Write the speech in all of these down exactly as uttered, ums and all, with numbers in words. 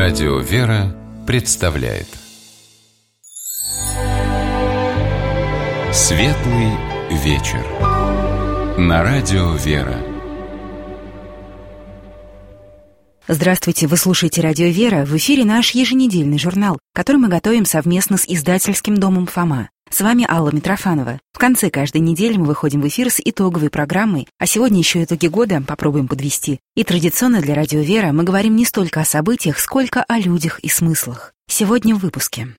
Радио «Вера» представляет Светлый вечер на Радио «Вера». Здравствуйте, вы слушаете «Радио Вера». В эфире наш еженедельный журнал, который мы готовим совместно с издательским домом «Фома». С вами Алла Митрофанова. В конце каждой недели мы выходим в эфир с итоговой программой, а сегодня еще итоги года попробуем подвести. И традиционно для «Радио Вера» мы говорим не столько о событиях, сколько о людях и смыслах. Сегодня в выпуске.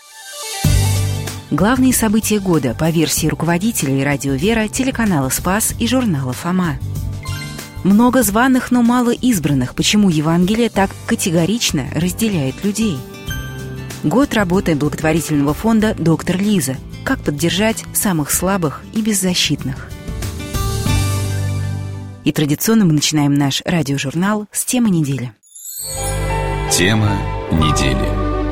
Главные события года по версии руководителей «Радио Вера», телеканала «Спас» и журнала «Фома». Много званых, но мало избранных. Почему Евангелие так категорично разделяет людей? Год работы благотворительного фонда «Доктор Лиза». Как поддержать самых слабых и беззащитных? И традиционно мы начинаем наш радиожурнал с темы недели. Тема недели.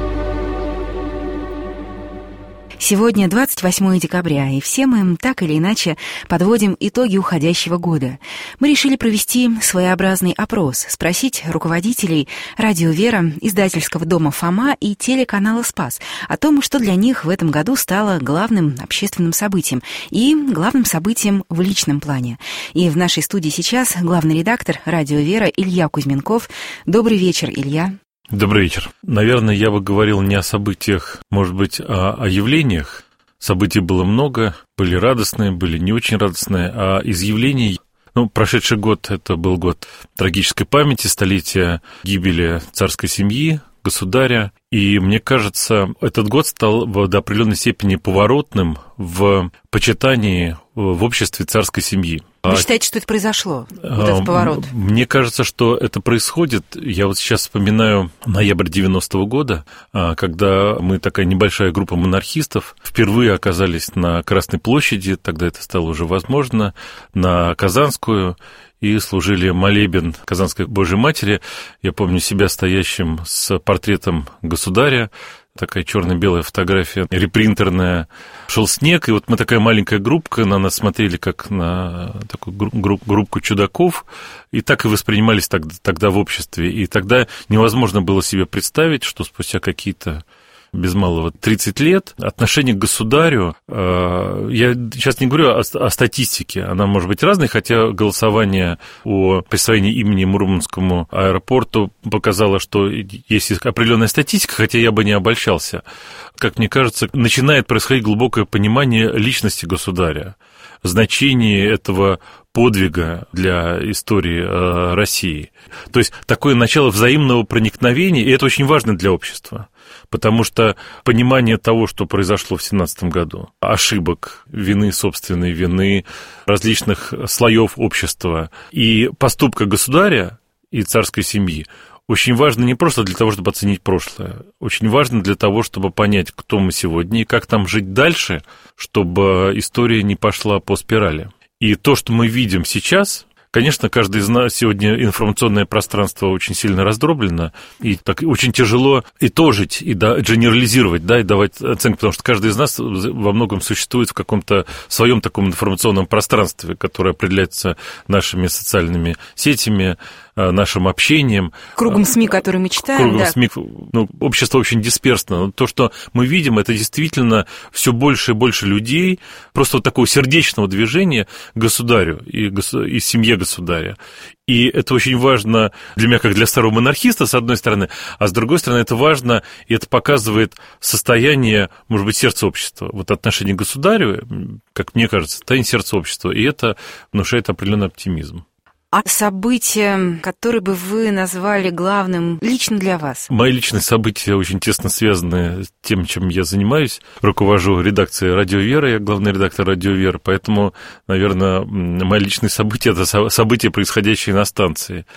Сегодня двадцать восьмое декабря, и все мы так или иначе подводим итоги уходящего года. Мы решили провести своеобразный опрос, спросить руководителей «Радио Вера», издательского дома «Фома» и телеканала «Спас» о том, что для них в этом году стало главным общественным событием и главным событием в личном плане. И в нашей студии сейчас главный редактор «Радио Вера» Илья Кузьменков. Добрый вечер, Илья. Добрый вечер. Наверное, я бы говорил не о событиях, может быть, а о явлениях. Событий было много, были радостные, были не очень радостные, а из явлений... Ну, прошедший год — это был год трагической памяти, столетия гибели царской семьи, государя. И мне кажется, этот год стал до определенной степени поворотным в почитании в обществе царской семьи. Вы считаете, что это произошло, вот этот поворот? Мне кажется, что это происходит. Я вот сейчас вспоминаю ноябрь девяностого года, когда мы, такая небольшая группа монархистов, впервые оказались на Красной площади, тогда это стало уже возможно, на Казанскую, и служили молебен Казанской Божьей Матери. Я помню себя стоящим с портретом государя, такая черно-белая фотография, репринтерная. Шел снег, и вот мы такая маленькая группка, на нас смотрели как на такую групп, группку чудаков, и так и воспринимались тогда, тогда в обществе. И тогда невозможно было себе представить, что спустя какие-то без малого тридцать лет отношение к государю, э, я сейчас не говорю о, о статистике, она может быть разной, хотя голосование о присвоении имени Мурманскому аэропорту показало, что есть определенная статистика, хотя я бы не обольщался. Как мне кажется, начинает происходить глубокое понимание личности государя, значение этого подвига для истории э, России. То есть такое начало взаимного проникновения, и это очень важно для общества. Потому что понимание того, что произошло в семнадцатом году, ошибок, вины, собственной вины, различных слоев общества и поступка государя и царской семьи очень важно не просто для того, чтобы оценить прошлое, очень важно для того, чтобы понять, кто мы сегодня и как там жить дальше, чтобы история не пошла по спирали. И то, что мы видим сейчас... Конечно, каждый из нас сегодня информационное пространство очень сильно раздроблено, и так очень тяжело итожить, и да, генерализировать, да, и давать оценку, потому что каждый из нас во многом существует в каком-то своем таком информационном пространстве, которое определяется нашими социальными сетями, нашим общением. Кругом СМИ, который мы читаем, Кругом да. СМИ, ну, общество очень дисперсно. Но то, что мы видим, это действительно все больше и больше людей, просто вот такого сердечного движения к государю и, и семье государя. И это очень важно для меня, как для старого монархиста, с одной стороны, а с другой стороны, это важно, и это показывает состояние, может быть, сердца общества. Вот отношение к государю, как мне кажется, состояние сердца общества, и это внушает определенный оптимизм. А события, которые бы вы назвали главным лично для вас? Мои личные события очень тесно связаны с тем, чем я занимаюсь. Руковожу редакцией «Радио Вера», я главный редактор «Радио Вера», поэтому, наверное, мои личные события – это события, происходящие на станции.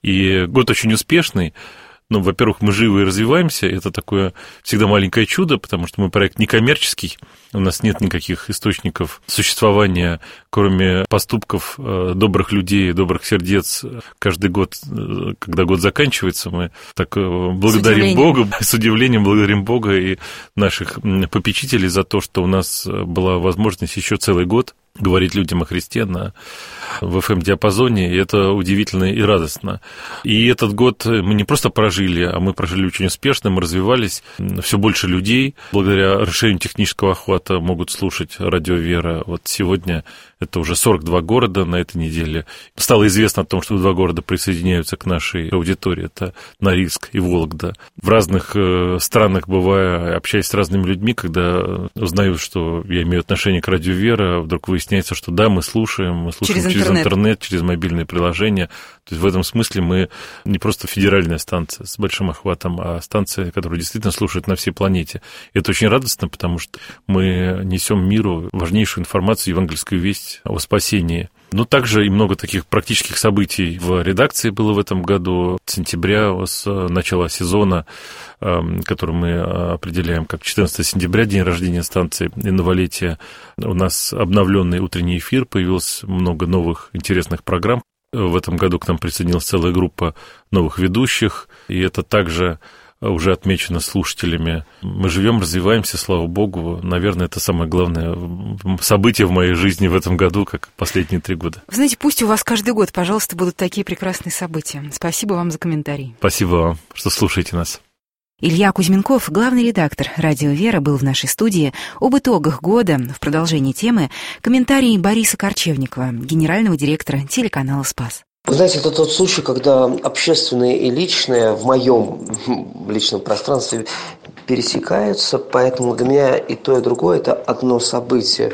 И год очень успешный. Ну, во-первых, мы живы и развиваемся, это такое всегда маленькое чудо, потому что мы проект некоммерческий, у нас нет никаких источников существования, кроме поступков добрых людей, добрых сердец. Каждый год, когда год заканчивается, мы так благодарим Бога, с удивлением благодарим Бога и наших попечителей за то, что у нас была возможность еще целый год говорить людям о Христе на, в эф эм-диапазоне, и это удивительно и радостно. И этот год мы не просто прожили, а мы прожили очень успешно, мы развивались, все больше людей, благодаря расширению технического охвата, могут слушать радио «Вера». Вот сегодня это уже сорок два города на этой неделе. Стало известно о том, что два города присоединяются к нашей аудитории, это Норильск и Вологда. В разных странах, бывая, общаясь с разными людьми, когда узнают, что я имею отношение к радио «Вера», вдруг выясняется, что да, мы слушаем, мы слушаем через, через интернет. интернет, через мобильные приложения. То есть в этом смысле мы не просто федеральная станция с большим охватом, а станция, которая действительно слушает на всей планете. И это очень радостно, потому что мы несем миру важнейшую информацию, евангельскую весть о спасении. Но также и много таких практических событий в редакции было в этом году. С сентября, с начала сезона, который мы определяем как четырнадцатого сентября, день рождения станции и новолетия, у нас обновленный утренний эфир, появилось много новых интересных программ. В этом году к нам присоединилась целая группа новых ведущих, и это также уже отмечено слушателями. Мы живем, развиваемся, слава богу. Наверное, это самое главное событие в моей жизни в этом году, как последние три года. Вы знаете, пусть у вас каждый год, пожалуйста, будут такие прекрасные события. Спасибо вам за комментарий. Спасибо вам, что слушаете нас. Илья Кузьменков, главный редактор «Радио Вера», был в нашей студии. Об итогах года в продолжении темы комментарий Бориса Корчевникова, генерального директора телеканала «Спас». Вы знаете, это тот случай, когда общественное и личное в моем личном пространстве пересекаются, поэтому для меня и то, и другое – это одно событие.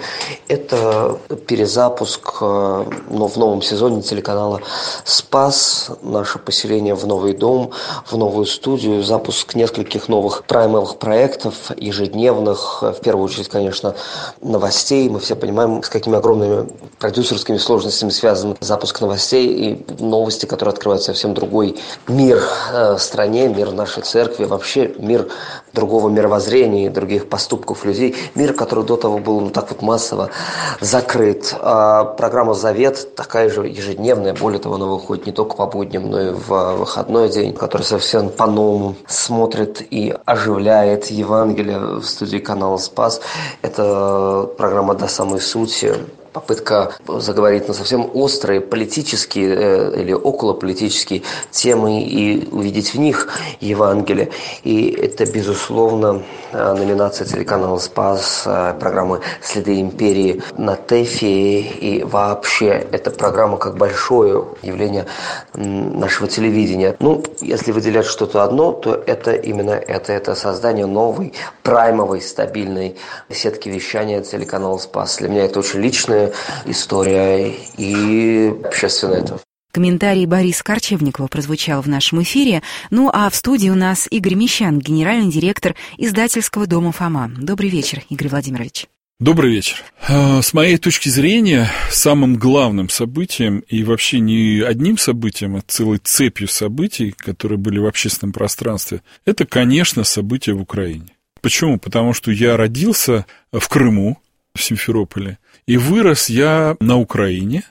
Это перезапуск, но в новом сезоне телеканала «Спас», наше поселение в новый дом, в новую студию, запуск нескольких новых праймовых проектов, ежедневных, в первую очередь, конечно, новостей. Мы все понимаем, с какими огромными продюсерскими сложностями связан запуск новостей и новости, которые открывают совсем другой мир в стране, мир нашей церкви, вообще мир другого мировоззрения и других поступков людей. Мир, который до того был ну, так вот массово закрыт. А программа «Завет» такая же ежедневная. Более того, она выходит не только по будням, но и в выходной день, который совсем по-новому смотрит и оживляет Евангелие в студии канала «Спас». Это программа «До самой сути». Попытка заговорить на совсем острые политические э, или околополитические темы и увидеть в них Евангелие. И это, безусловно, номинация телеканала «Спас», программы «Следы империи» на ТЭФе. И вообще, эта программа как большое явление нашего телевидения. Ну, если выделять что-то одно, то это именно это. Это создание новой, праймовой, стабильной сетки вещания телеканала «Спас». Для меня это очень личное история и общественная это. Комментарий Бориса Корчевникова прозвучал в нашем эфире. Ну а в студии у нас Игорь Мещан, генеральный директор издательского дома «Фома». Добрый вечер, Игорь Владимирович. Добрый вечер. С моей точки зрения, самым главным событием, и вообще не одним событием, а целой цепью событий, которые были в общественном пространстве, это, конечно, события в Украине. Почему? Потому что я родился в Крыму, в Симферополе, и вырос я на Украине.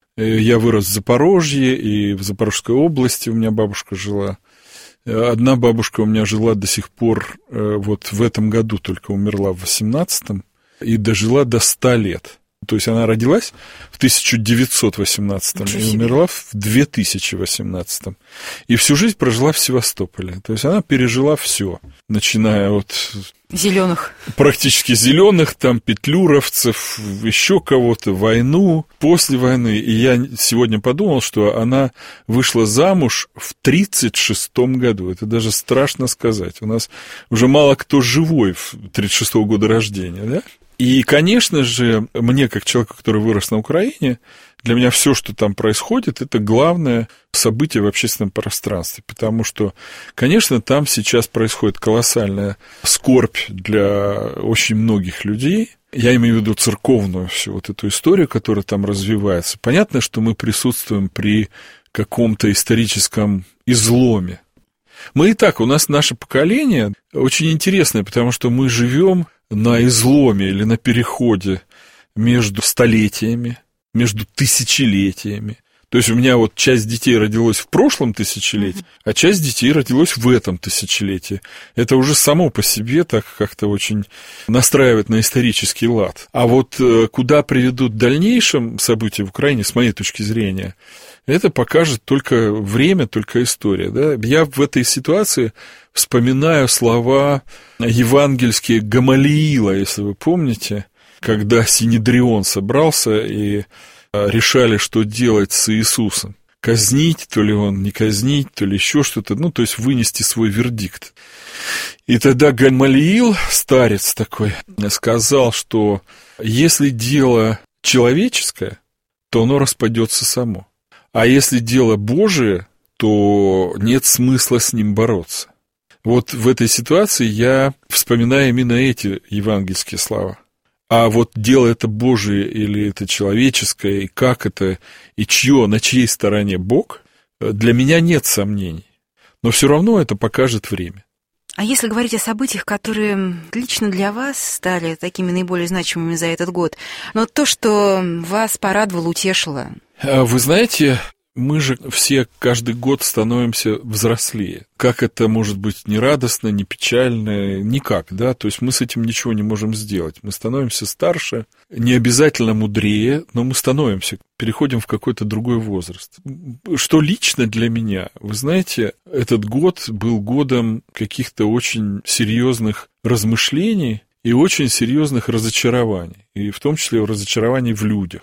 Я вырос в Запорожье и в Запорожской области у меня бабушка жила. Одна бабушка у меня жила до сих пор, вот в этом году только умерла в восемнадцатом, и дожила до ста лет. То есть она родилась в тысяча девятьсот восемнадцатом и умерла в две тысячи восемнадцатом. И всю жизнь прожила в Севастополе. То есть она пережила все, начиная от зеленых, практически зеленых, там петлюровцев, еще кого-то, войну, после войны. И я сегодня подумал, что она вышла замуж в тридцать шестом году. Это даже страшно сказать. У нас уже мало кто живой в тридцать шестого года рождения, да? И, конечно же, мне, как человеку, который вырос на Украине, для меня все, что там происходит, это главное событие в общественном пространстве, потому что, конечно, там сейчас происходит колоссальная скорбь для очень многих людей. Я имею в виду церковную всю вот эту историю, которая там развивается. Понятно, что мы присутствуем при каком-то историческом изломе. Мы и так, у нас наше поколение очень интересное, потому что мы живем на изломе или на переходе между столетиями, между тысячелетиями. То есть у меня вот часть детей родилась в прошлом тысячелетии, mm-hmm. а часть детей родилась в этом тысячелетии. Это уже само по себе так как-то очень настраивает на исторический лад. А вот куда приведут в дальнейшем события в Украине, с моей точки зрения, это покажет только время, только история. Да? Я в этой ситуации вспоминаю слова евангельские Гамалиила, если вы помните, когда Синедрион собрался и решали, что делать с Иисусом. Казнить, то ли он не казнить, то ли еще что-то, ну, то есть вынести свой вердикт. И тогда Гамалиил, старец такой, сказал, что если дело человеческое, то оно распадется само. А если дело Божие, то нет смысла с ним бороться. Вот в этой ситуации я вспоминаю именно эти евангельские слова. А вот дело это Божие или это человеческое, и как это, и чье, на чьей стороне Бог, для меня нет сомнений. Но все равно это покажет время. А если говорить о событиях, которые лично для вас стали такими наиболее значимыми за этот год, но то, что вас порадовало, утешило? Вы знаете, мы же все каждый год становимся взрослее. Как это может быть не радостно, не печально, никак, да? То есть мы с этим ничего не можем сделать. Мы становимся старше, не обязательно мудрее, но мы становимся, переходим в какой-то другой возраст. Что лично для меня, вы знаете, этот год был годом каких-то очень серьезных размышлений и очень серьезных разочарований, и в том числе разочарований в людях.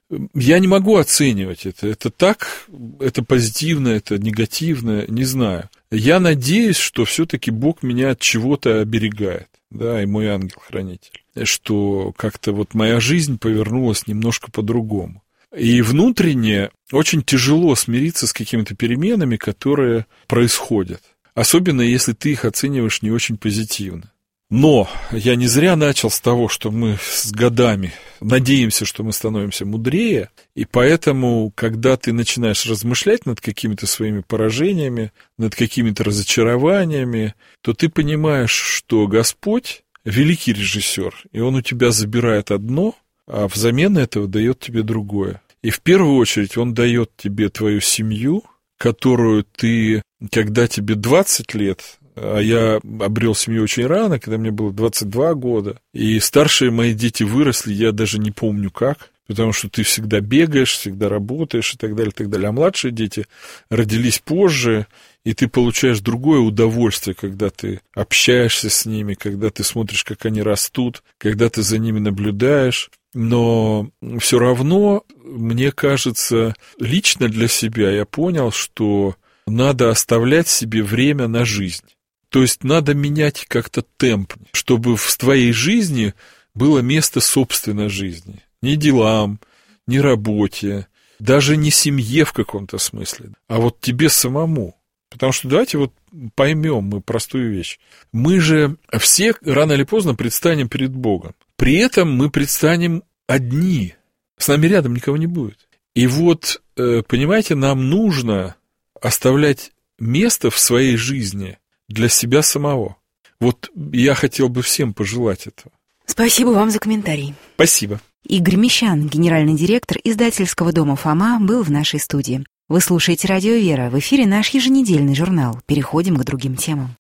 Я не могу оценивать это. Это так, это позитивно, это негативно, не знаю. Я надеюсь, что все-таки Бог меня от чего-то оберегает, да, и мой ангел-хранитель, что как-то вот моя жизнь повернулась немножко по-другому. И внутренне очень тяжело смириться с какими-то переменами, которые происходят, особенно если ты их оцениваешь не очень позитивно. Но я не зря начал с того, что мы с годами надеемся, что мы становимся мудрее, и поэтому, когда ты начинаешь размышлять над какими-то своими поражениями, над какими-то разочарованиями, то ты понимаешь, что Господь — великий режиссер, и Он у тебя забирает одно, а взамен этого дает тебе другое. И в первую очередь Он дает тебе твою семью, которую ты, когда тебе двадцать лет... А я обрел семью очень рано, когда мне было двадцать два года. И старшие мои дети выросли, я даже не помню как, потому что ты всегда бегаешь, всегда работаешь и так далее, и так далее. А младшие дети родились позже, и ты получаешь другое удовольствие, когда ты общаешься с ними, когда ты смотришь, как они растут, когда ты за ними наблюдаешь. Но все равно, мне кажется, лично для себя я понял, что надо оставлять себе время на жизнь. То есть надо менять как-то темп, чтобы в твоей жизни было место собственной жизни. Не делам, не работе, даже не семье в каком-то смысле, а вот тебе самому. Потому что давайте вот поймем мы простую вещь. Мы же все рано или поздно предстанем перед Богом. При этом мы предстанем одни. С нами рядом никого не будет. И вот, понимаете, нам нужно оставлять место в своей жизни для себя самого. Вот я хотел бы всем пожелать этого. Спасибо вам за комментарий. Спасибо. Игорь Мещан, генеральный директор издательского дома «Фома», был в нашей студии. Вы слушаете «Радио Вера». В эфире наш еженедельный журнал. Переходим к другим темам.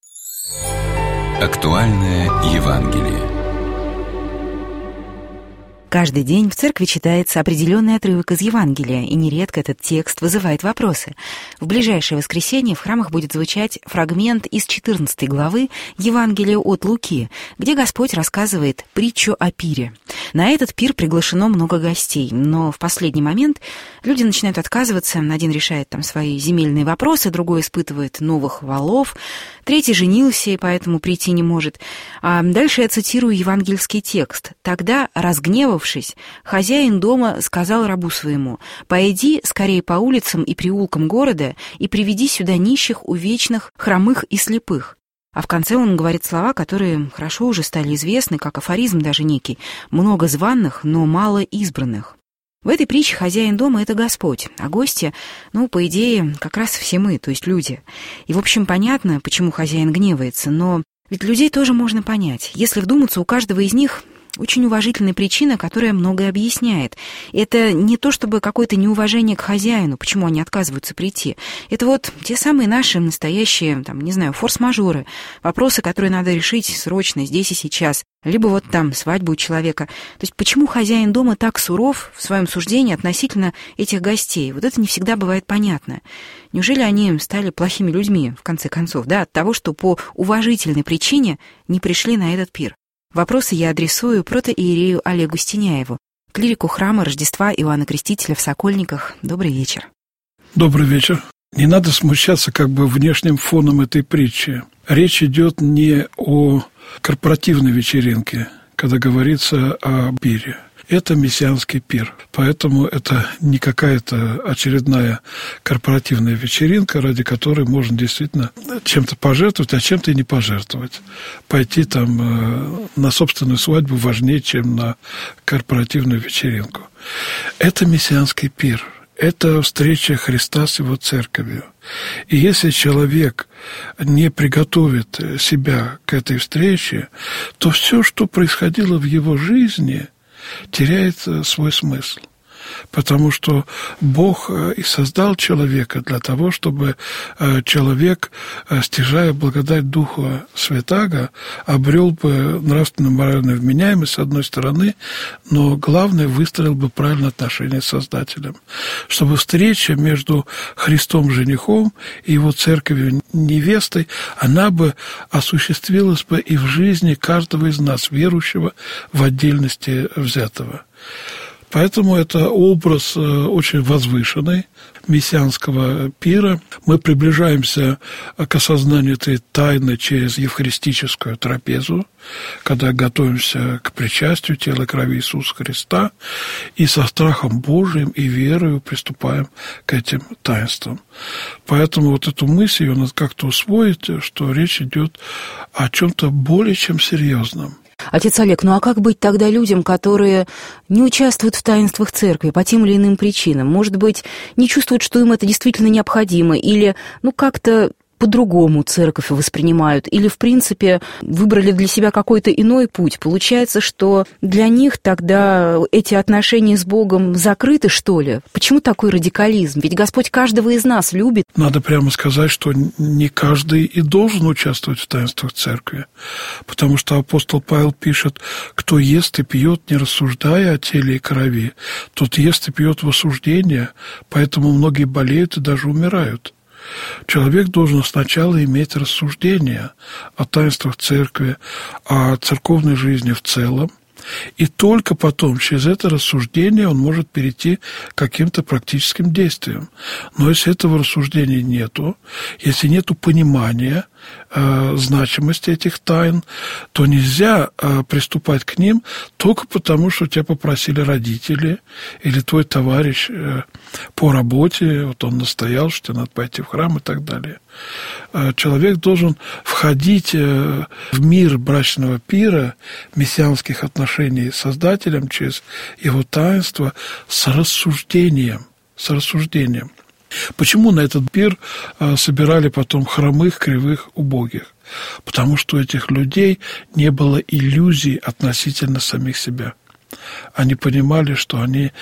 Актуальное Евангелие. Каждый день в церкви читается определенный отрывок из Евангелия, и нередко этот текст вызывает вопросы. В ближайшее воскресенье в храмах будет звучать фрагмент из четырнадцатой главы Евангелия от Луки, где Господь рассказывает притчу о пире. На этот пир приглашено много гостей, но в последний момент люди начинают отказываться. Один решает там свои земельные вопросы, другой испытывает новых волов, третий женился и поэтому прийти не может. А дальше я цитирую евангельский текст. «Тогда, разгневав, хозяин дома сказал рабу своему: «Пойди скорее по улицам и переулкам города и приведи сюда нищих, увечных, хромых и слепых». А в конце он говорит слова, которые хорошо уже стали известны, как афоризм даже некий: «Много званых, но мало избранных». В этой притче хозяин дома — это Господь, а гости, ну, по идее, как раз все мы, то есть люди. И, в общем, понятно, почему хозяин гневается, но ведь людей тоже можно понять. Если вдуматься, у каждого из них очень уважительная причина, которая многое объясняет. Это не то чтобы какое-то неуважение к хозяину, почему они отказываются прийти. Это вот те самые наши настоящие, там, не знаю, форс-мажоры, вопросы, которые надо решить срочно, здесь и сейчас. Либо вот там свадьба у человека. То есть почему хозяин дома так суров в своем суждении относительно этих гостей? Вот это не всегда бывает понятно. Неужели они стали плохими людьми, в конце концов, да, от того, что по уважительной причине не пришли на этот пир? Вопросы я адресую протоиерею Олегу Стеняеву, клирику храма Рождества Иоанна Крестителя в Сокольниках. Добрый вечер. Добрый вечер. Не надо смущаться как бы внешним фоном этой притчи. Речь идет не о корпоративной вечеринке, когда говорится о пире. Это мессианский пир. Поэтому это не какая-то очередная корпоративная вечеринка, ради которой можно действительно чем-то пожертвовать, а чем-то и не пожертвовать. Пойти там на собственную свадьбу важнее, чем на корпоративную вечеринку. Это мессианский пир. Это встреча Христа с Его церковью. И если человек не приготовит себя к этой встрече, то все, что происходило в его жизни, теряет свой смысл. Потому что Бог и создал человека для того, чтобы человек, стяжая благодать Духа Святаго, обрел бы нравственную моральную вменяемость, с одной стороны, но главное, выстроил бы правильное отношение с Создателем. Чтобы встреча между Христом женихом и Его церковью невестой, она бы осуществилась бы и в жизни каждого из нас, верующего в отдельности взятого. Поэтому это образ очень возвышенный мессианского пира. Мы приближаемся к осознанию этой тайны через евхаристическую трапезу, когда готовимся к причастию тела и крови Иисуса Христа, и со страхом Божиим и верою приступаем к этим таинствам. Поэтому вот эту мысль ее надо как-то усвоить, что речь идет о чем-то более чем серьезном. Отец Олег, ну а как быть тогда людям, которые не участвуют в таинствах церкви по тем или иным причинам? Может быть, не чувствуют, что им это действительно необходимо, или ну как-то по-другому церковь воспринимают, или, в принципе, выбрали для себя какой-то иной путь. Получается, что для них тогда эти отношения с Богом закрыты, что ли? Почему такой радикализм? Ведь Господь каждого из нас любит. Надо прямо сказать, что не каждый и должен участвовать в таинствах церкви, потому что апостол Павел пишет: «Кто ест и пьет, не рассуждая о теле и крови, тот ест и пьет в осуждение, поэтому многие болеют и даже умирают». Человек должен сначала иметь рассуждение о таинствах церкви, о церковной жизни в целом, и только потом, через это рассуждение, он может перейти к каким-то практическим действиям. Но если этого рассуждения нету, если нету понимания э, значимости этих тайн, то нельзя э, приступать к ним только потому, что тебя попросили родители или твой товарищ э, по работе, вот он настоял, что тебе надо пойти в храм и так далее. Э, человек должен входить э, в мир брачного пира, мессианских отношений с Создателем через Его таинство с рассуждением, с рассуждением. Почему на этот пир собирали потом хромых, кривых, убогих? Потому что у этих людей не было иллюзий относительно самих себя. Они понимали, что они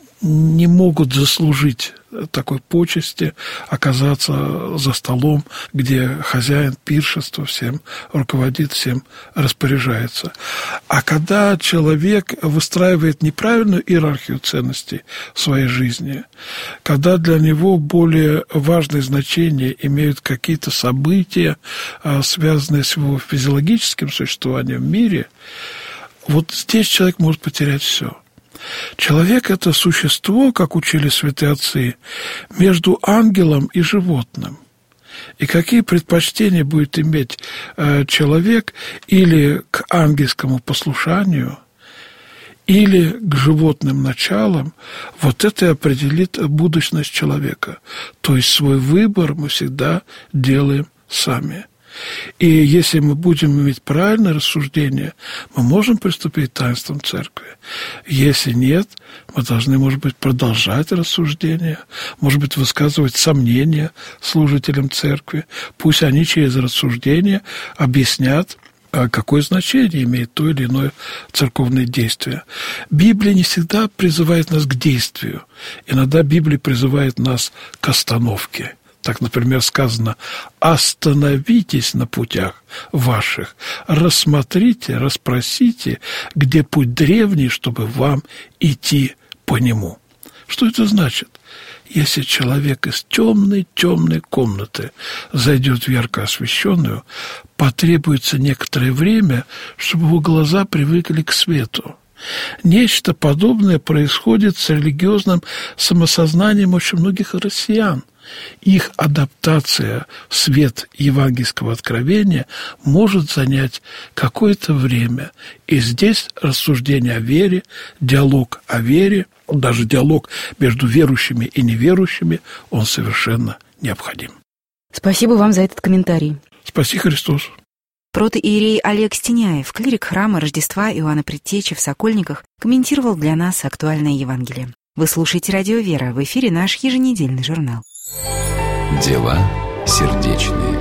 не могут заслужить такой почести, оказаться за столом, где хозяин пиршества всем руководит, всем распоряжается. А когда человек выстраивает неправильную иерархию ценностей в своей жизни, когда для него более важное значение имеют какие-то события, связанные с его физиологическим существованием в мире, вот здесь человек может потерять все. Человек – это существо, как учили святые отцы, между ангелом и животным. И какие предпочтения будет иметь э, человек или к ангельскому послушанию, или к животным началам, вот это и определит будущность человека. То есть свой выбор мы всегда делаем сами. И если мы будем иметь правильное рассуждение, мы можем приступить к таинствам церкви. Если нет, мы должны, может быть, продолжать рассуждение, может быть, высказывать сомнения служителям церкви. Пусть они через рассуждение объяснят какое значение имеет то или иное церковное действие. Библия не всегда призывает нас к действию. Иногда Библия призывает нас к остановке. Так, например, сказано: «Остановитесь на путях ваших, рассмотрите, расспросите, где путь древний, чтобы вам идти по нему». Что это значит? Если человек из темной-темной комнаты зайдет в ярко освещенную, потребуется некоторое время, чтобы его глаза привыкли к свету. Нечто подобное происходит с религиозным самосознанием очень многих россиян. Их адаптация в свет евангельского откровения может занять какое-то время. И здесь рассуждение о вере, диалог о вере, даже диалог между верующими и неверующими, он совершенно необходим. Спасибо вам за этот комментарий. Спаси Христос. Протоиерей Олег Стеняев, клирик храма Рождества Иоанна Предтечи в Сокольниках, комментировал для нас актуальное Евангелие. Вы слушаете «Радио Вера», в эфире наш еженедельный журнал. Дела сердечные.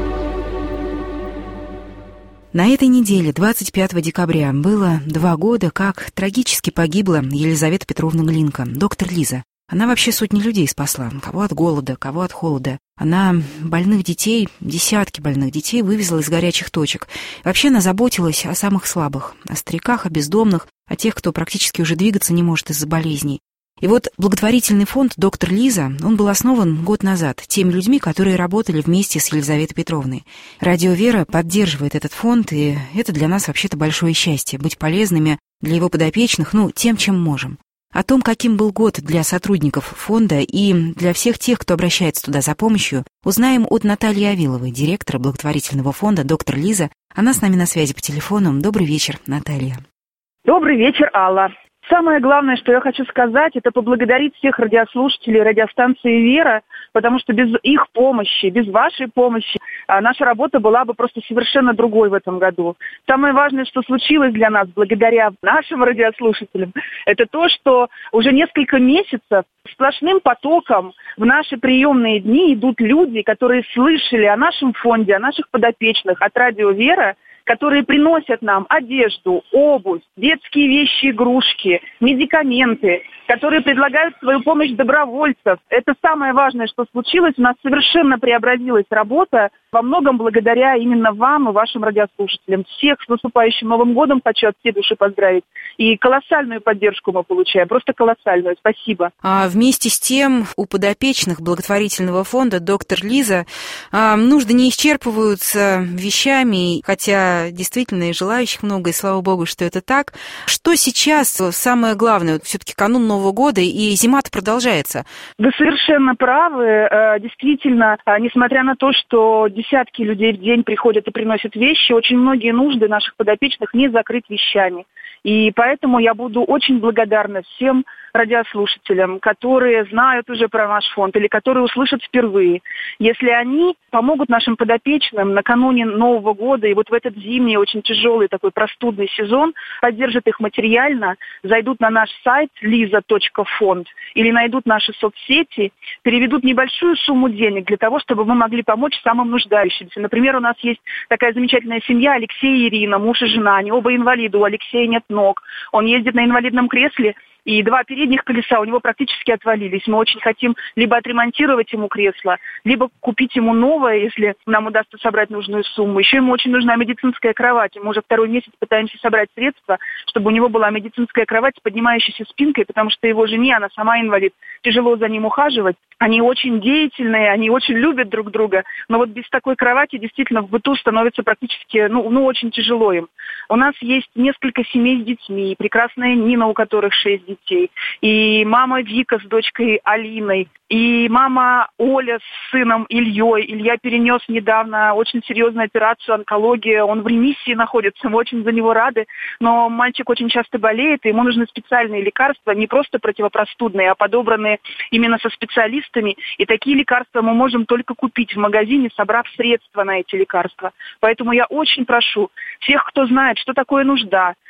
На этой неделе, двадцать пятого декабря, было два года, как трагически погибла Елизавета Петровна Глинка, доктор Лиза. Она вообще сотни людей спасла, кого от голода, кого от холода. Она больных детей, десятки больных детей вывезла из горячих точек. Вообще она заботилась о самых слабых, о стариках, о бездомных, о тех, кто практически уже двигаться не может из-за болезней. И вот благотворительный фонд «Доктор Лиза», он был основан год назад теми людьми, которые работали вместе с Елизаветой Петровной. Радио «Вера» поддерживает этот фонд, и это для нас вообще-то большое счастье — быть полезными для его подопечных, ну, тем, чем можем. О том, каким был год для сотрудников фонда и для всех тех, кто обращается туда за помощью, узнаем от Натальи Авиловой, директора благотворительного фонда «Доктор Лиза». Она с нами на связи по телефону. Добрый вечер, Наталья. Добрый вечер, Алла. Самое главное, что я хочу сказать, это поблагодарить всех радиослушателей радиостанции «Вера», потому что без их помощи, без вашей помощи наша работа была бы просто совершенно другой в этом году. Самое важное, что случилось для нас благодаря нашим радиослушателям, это то, что уже несколько месяцев сплошным потоком в наши приемные дни идут люди, которые слышали о нашем фонде, о наших подопечных от радио «Вера», которые приносят нам одежду, обувь, детские вещи, игрушки, медикаменты, которые предлагают свою помощь добровольцев. Это самое важное, что случилось. У нас совершенно преобразилась работа, во многом благодаря именно вам и вашим радиослушателям. Всех с наступающим Новым годом хочу от всей души поздравить. И колоссальную поддержку мы получаем, просто колоссальную. Спасибо. А вместе с тем у подопечных благотворительного фонда «Доктор Лиза» а, нужды не исчерпываются вещами, хотя действительно и желающих много, и слава богу, что это так. Что сейчас самое главное? Вот все-таки канун Нового года, и зима-то продолжается. Вы совершенно правы. Действительно, несмотря на то, что десятки людей в день приходят и приносят вещи, очень многие нужды наших подопечных не закрыть вещами. И поэтому я буду очень благодарна всем радиослушателям, которые знают уже про наш фонд или которые услышат впервые, если они помогут нашим подопечным накануне Нового года и вот в этот зимний, очень тяжелый такой простудный сезон, поддержат их материально, зайдут на наш сайт лиза точка фонд или найдут наши соцсети, переведут небольшую сумму денег для того, чтобы мы могли помочь самым нуждающимся. Например, у нас есть такая замечательная семья Алексей и Ирина, муж и жена, они оба инвалиды, у Алексея нет ног, он ездит на инвалидном кресле, и два передних колеса у него практически отвалились. Мы очень хотим либо отремонтировать ему кресло, либо купить ему новое, если нам удастся собрать нужную сумму. Еще ему очень нужна медицинская кровать. Мы уже второй месяц пытаемся собрать средства, чтобы у него была медицинская кровать с поднимающейся спинкой, потому что его жене, она сама инвалид, тяжело за ним ухаживать. Они очень деятельные, они очень любят друг друга, но вот без такой кровати действительно в быту становится практически, ну, ну очень тяжело им. У нас есть несколько семей с детьми, прекрасная Нина, у которых шесть детей, и мама Вика с дочкой Алиной, и мама Оля с сыном Ильей. Илья перенес недавно очень серьезную операцию, онкология, он в ремиссии находится, мы очень за него рады, но мальчик очень часто болеет, и ему нужны специальные лекарства, не просто противопростудные, а подобранные именно со специалистами, и такие лекарства мы можем только купить в магазине, собрав средства на эти лекарства. Поэтому я очень прошу всех, кто знает, что такое нужда,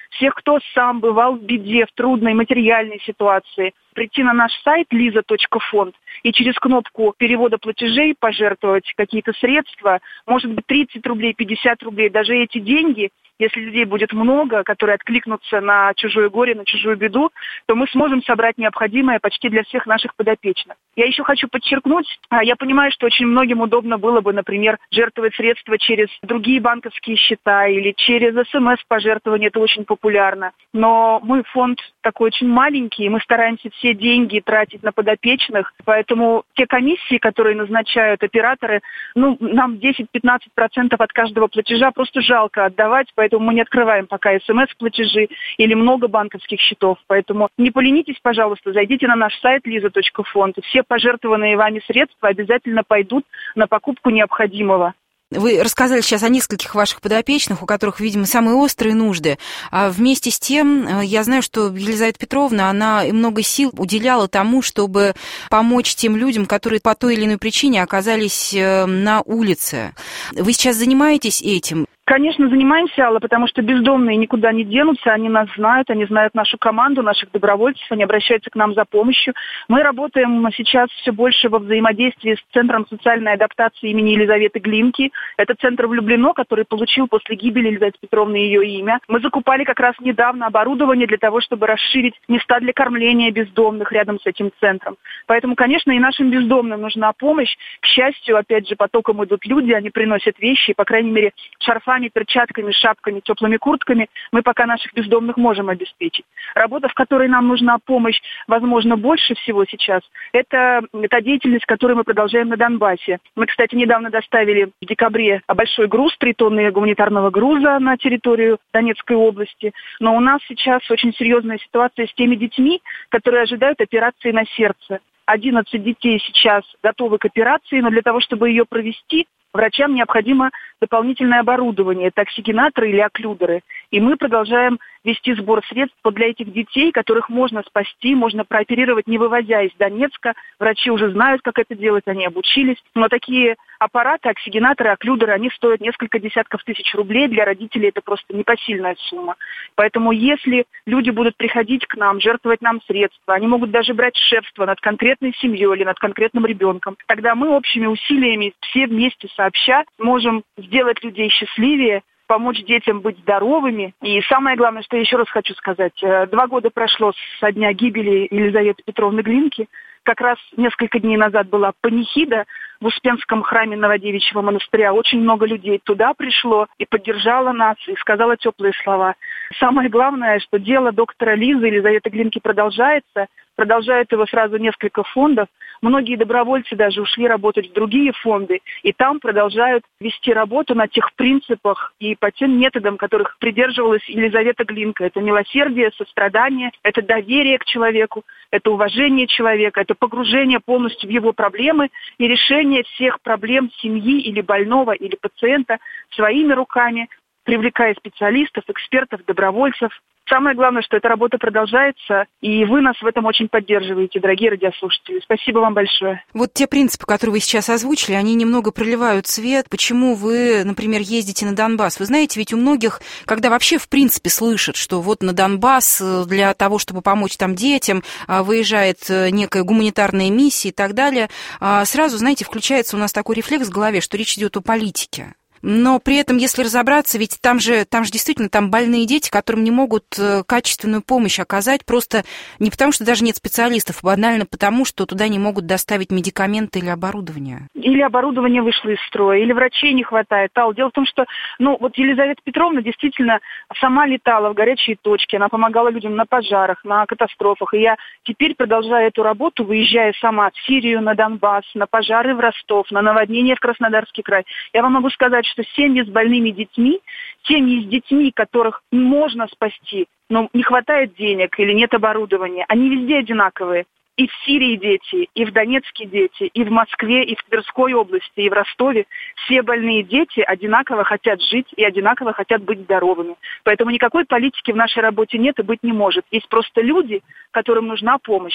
всех, кто сам бывал в беде, в трудной материальной ситуации, прийти на наш сайт лиза точка фонд и через кнопку перевода платежей пожертвовать какие-то средства, может быть, тридцать рублей, пятьдесят рублей, даже эти деньги, если людей будет много, которые откликнутся на чужое горе, на чужую беду, то мы сможем собрать необходимое почти для всех наших подопечных. Я еще хочу подчеркнуть, я понимаю, что очень многим удобно было бы, например, жертвовать средства через другие банковские счета или через смс-пожертвование, это очень популярно. Но мы фонд такой очень маленький, и мы стараемся все деньги тратить на подопечных, поэтому те комиссии, которые назначают операторы, ну, нам десять-пятнадцать процентов от каждого платежа просто жалко отдавать, поэтому мы не открываем пока смс-платежи или много банковских счетов. Поэтому не поленитесь, пожалуйста, зайдите на наш сайт лиза точка фонд, и все пожертвованные вами средства обязательно пойдут на покупку необходимого. Вы рассказали сейчас о нескольких ваших подопечных, у которых, видимо, самые острые нужды. А вместе с тем, я знаю, что Елизавета Петровна, она много сил уделяла тому, чтобы помочь тем людям, которые по той или иной причине оказались на улице. Вы сейчас занимаетесь этим? Конечно, занимаемся, Алла, потому что бездомные никуда не денутся, они нас знают, они знают нашу команду, наших добровольцев, они обращаются к нам за помощью. Мы работаем сейчас все больше во взаимодействии с Центром социальной адаптации имени Елизаветы Глинки. Это центр в Люблино, который получил после гибели Елизаветы Петровны ее имя. Мы закупали как раз недавно оборудование для того, чтобы расширить места для кормления бездомных рядом с этим центром. Поэтому, конечно, и нашим бездомным нужна помощь. К счастью, опять же, потоком идут люди, они приносят вещи, по крайней мере, шарфами, перчатками, шапками, теплыми куртками мы пока наших бездомных можем обеспечить. Работа, в которой нам нужна помощь, возможно, больше всего сейчас, это та деятельность, которую мы продолжаем на Донбассе. Мы, кстати, недавно доставили в декабре большой груз, три тонны гуманитарного груза на территорию Донецкой области. Но у нас сейчас очень серьезная ситуация с теми детьми, которые ожидают операции на сердце. одиннадцать детей сейчас готовы к операции, но для того, чтобы ее провести, врачам необходимо дополнительное оборудование, это оксигенаторы или окклюдеры. И мы продолжаем вести сбор средств для этих детей, которых можно спасти, можно прооперировать, не вывозя из Донецка. Врачи уже знают, как это делать, они обучились. Но такие аппараты, оксигенаторы, окклюдеры, они стоят несколько десятков тысяч рублей. Для родителей это просто непосильная сумма. Поэтому если люди будут приходить к нам, жертвовать нам средства, они могут даже брать шефство над конкретной семьей или над конкретным ребенком, тогда мы общими усилиями, все вместе сообща, можем сделать людей счастливее, помочь детям быть здоровыми. И самое главное, что я еще раз хочу сказать, два года прошло со дня гибели Елизаветы Петровны Глинки. Как раз несколько дней назад была панихида в Успенском храме Новодевичьего монастыря. Очень много людей туда пришло и поддержало нас, и сказала теплые слова. Самое главное, что дело доктора Лизы Елизаветы Глинки продолжается. Продолжает его сразу несколько фондов. Многие добровольцы даже ушли работать в другие фонды, и там продолжают вести работу на тех принципах и по тем методам, которых придерживалась Елизавета Глинка. Это милосердие, сострадание, это доверие к человеку, это уважение человека, это погружение полностью в его проблемы и решение всех проблем семьи или больного, или пациента своими руками, привлекая специалистов, экспертов, добровольцев. Самое главное, что эта работа продолжается, и вы нас в этом очень поддерживаете, дорогие радиослушатели. Спасибо вам большое. Вот те принципы, которые вы сейчас озвучили, они немного проливают свет. Почему вы, например, ездите на Донбасс? Вы знаете, ведь у многих, когда вообще в принципе слышат, что вот на Донбасс для того, чтобы помочь там детям, выезжает некая гуманитарная миссия и так далее, сразу, знаете, включается у нас такой рефлекс в голове, что речь идет о политике. Но при этом, если разобраться, ведь там же, там же действительно там больные дети, которым не могут качественную помощь оказать, просто не потому, что даже нет специалистов, а банально потому, что туда не могут доставить медикаменты или оборудование. Или оборудование вышло из строя, или врачей не хватает. Ал, дело в том, что ну, вот Елизавета Петровна действительно сама летала в горячие точки, она помогала людям на пожарах, на катастрофах. И я теперь продолжаю эту работу, выезжая сама в Сирию, на Донбасс, на пожары в Ростов, на наводнения в Краснодарский край. Я вам могу сказать, что семьи с больными детьми, семьи с детьми, которых можно спасти, но не хватает денег или нет оборудования, они везде одинаковые. И в Сирии дети, и в Донецке дети, и в Москве, и в Тверской области, и в Ростове. Все больные дети одинаково хотят жить и одинаково хотят быть здоровыми. Поэтому никакой политики в нашей работе нет и быть не может. Есть просто люди, которым нужна помощь.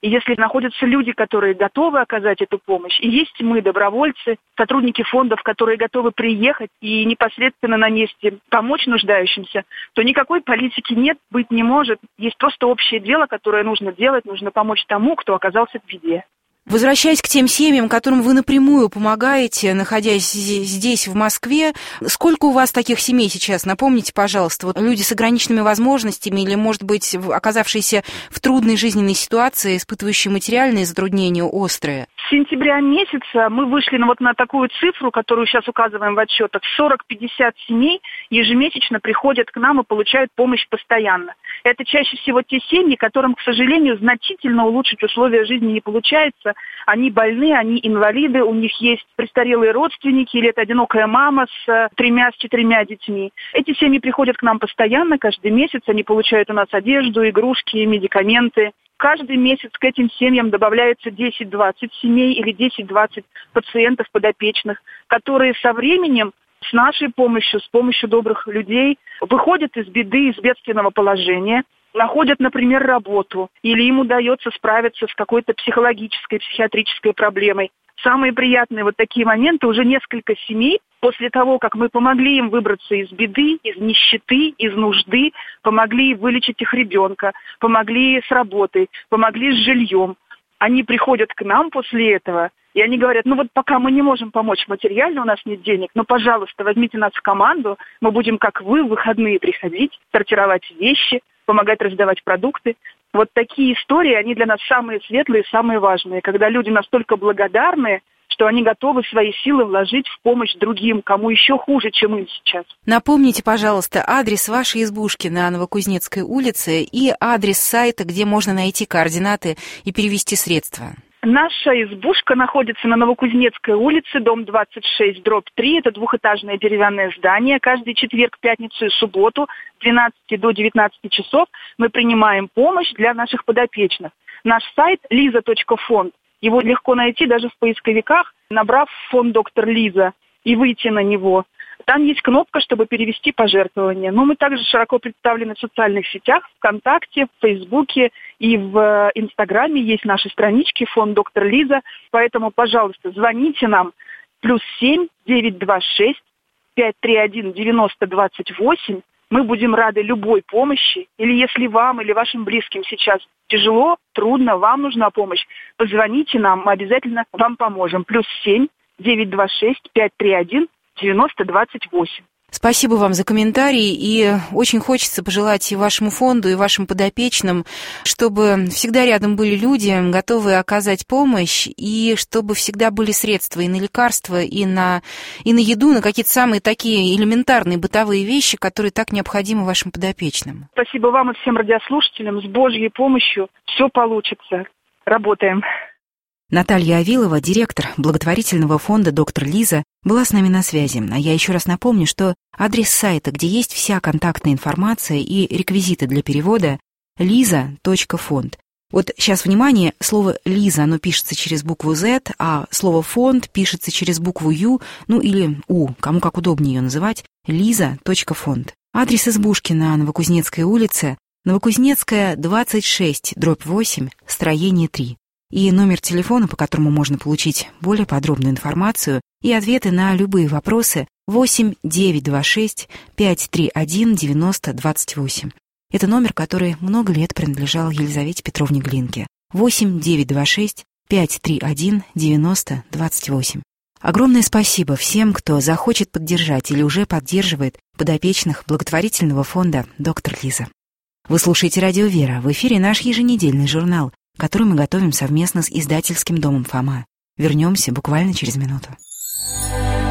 И если находятся люди, которые готовы оказать эту помощь, и есть мы, добровольцы, сотрудники фондов, которые готовы приехать и непосредственно на месте помочь нуждающимся, то никакой политики нет, быть не может. Есть просто общее дело, которое нужно делать, нужно помочь тому, кто оказался в беде. Возвращаясь к тем семьям, которым вы напрямую помогаете, находясь здесь, в Москве, сколько у вас таких семей сейчас? Напомните, пожалуйста, вот люди с ограниченными возможностями или, может быть, оказавшиеся в трудной жизненной ситуации, испытывающие материальные затруднения острые? С сентября месяца мы вышли на, вот на такую цифру, которую сейчас указываем в отчетах. сорок-пятьдесят семей ежемесячно приходят к нам и получают помощь постоянно. Это чаще всего те семьи, которым, к сожалению, значительно улучшить условия жизни не получается. Они больны, они инвалиды, у них есть престарелые родственники или это одинокая мама с тремя, с четырьмя детьми. Эти семьи приходят к нам постоянно, каждый месяц. Они получают у нас одежду, игрушки, медикаменты. Каждый месяц к этим семьям добавляется десять-двадцать семей или десять-двадцать пациентов подопечных, которые со временем с нашей помощью, с помощью добрых людей выходят из беды, из бедственного положения, находят, например, работу, или им удается справиться с какой-то психологической, психиатрической проблемой. Самые приятные вот такие моменты, уже несколько семей, после того, как мы помогли им выбраться из беды, из нищеты, из нужды, помогли вылечить их ребенка, помогли с работой, помогли с жильем, они приходят к нам после этого, и они говорят, ну вот пока мы не можем помочь материально, у нас нет денег, но, пожалуйста, возьмите нас в команду, мы будем, как вы, в выходные приходить, сортировать вещи, помогать раздавать продукты. Вот такие истории, они для нас самые светлые, самые важные, когда люди настолько благодарны, что они готовы свои силы вложить в помощь другим, кому еще хуже, чем им сейчас. Напомните, пожалуйста, адрес вашей избушки на Новокузнецкой улице и адрес сайта, где можно найти координаты и перевести средства. Наша избушка находится на Новокузнецкой улице, дом двадцать шесть, дробь три. Это двухэтажное деревянное здание. Каждый четверг, пятницу и субботу с двенадцати до девятнадцати часов мы принимаем помощь для наших подопечных. Наш сайт лиза точка фонд. Его легко найти даже в поисковиках, набрав фонд доктор Лиза и выйти на него. Там есть кнопка, чтобы перевести пожертвования. Но мы также широко представлены в социальных сетях, ВКонтакте, в Фейсбуке и в Инстаграме. Есть наши странички фонд доктор Лиза. Поэтому, пожалуйста, звоните нам плюс семь девятьсот двадцать шесть пятьсот тридцать один девяносто двадцать восемь. Мы будем рады любой помощи. Или если вам или вашим близким сейчас тяжело, трудно, вам нужна помощь, позвоните нам, мы обязательно вам поможем. Плюс семь девятьсот двадцать шесть пятьсот тридцать один девяносто двадцать восемь. Спасибо вам за комментарий, и очень хочется пожелать и вашему фонду, и вашим подопечным, чтобы всегда рядом были люди, готовые оказать помощь, и чтобы всегда были средства и на лекарства, и на, и на еду, на какие-то самые такие элементарные бытовые вещи, которые так необходимы вашим подопечным. Спасибо вам и всем радиослушателям. С Божьей помощью все получится. Работаем. Наталья Авилова, директор благотворительного фонда «Доктор Лиза», была с нами на связи. А я еще раз напомню, что адрес сайта, где есть вся контактная информация и реквизиты для перевода, лиза точка фонд. Вот сейчас, внимание, слово «Лиза», оно пишется через букву «Z», а слово «фонд» пишется через букву «Ю», ну или «У», кому как удобнее ее называть, лиза точка фонд. Адрес избушки на Новокузнецкой улице, Новокузнецкая, двадцать шесть, дробь восемь, строение три. И номер телефона, по которому можно получить более подробную информацию и ответы на любые вопросы, восемь девятьсот двадцать шесть пятьсот тридцать один девяносто двадцать восемь. Это номер, который много лет принадлежал Елизавете Петровне Глинке. восемь девятьсот двадцать шесть пятьсот тридцать один девяносто двадцать восемь. Огромное спасибо всем, кто захочет поддержать или уже поддерживает подопечных благотворительного фонда «Доктор Лиза». Вы слушаете «Радио Вера». В эфире наш еженедельный журнал, который мы готовим совместно с издательским домом «Фома». Вернемся буквально через минуту.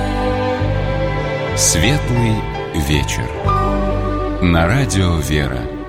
Светлый вечер. На радио «Вера».